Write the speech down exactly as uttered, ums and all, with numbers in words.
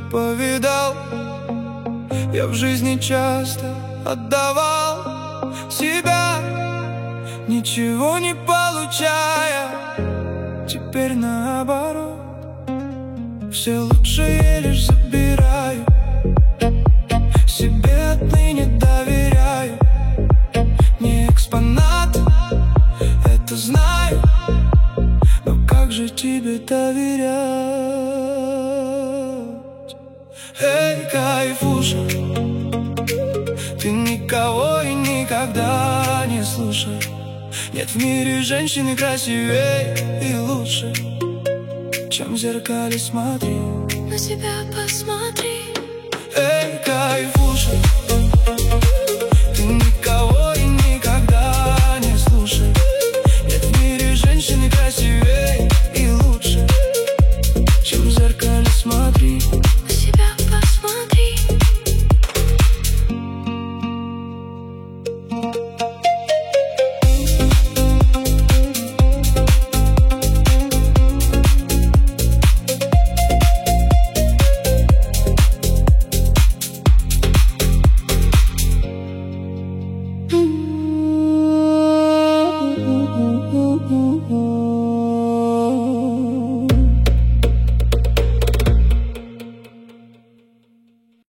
повидал. Я в жизни часто отдавал себя, ничего не получая. Теперь наоборот, все лучшее лишь забираю. Себе отныне доверяю. Не экспонат, это знаю, но как же тебе доверять? Эй, кайфуша, ты никого и никогда не слушай. Нет в мире женщины красивее и лучше, чем в зеркале смотри. На себя посмотри. Эй, кайфуша,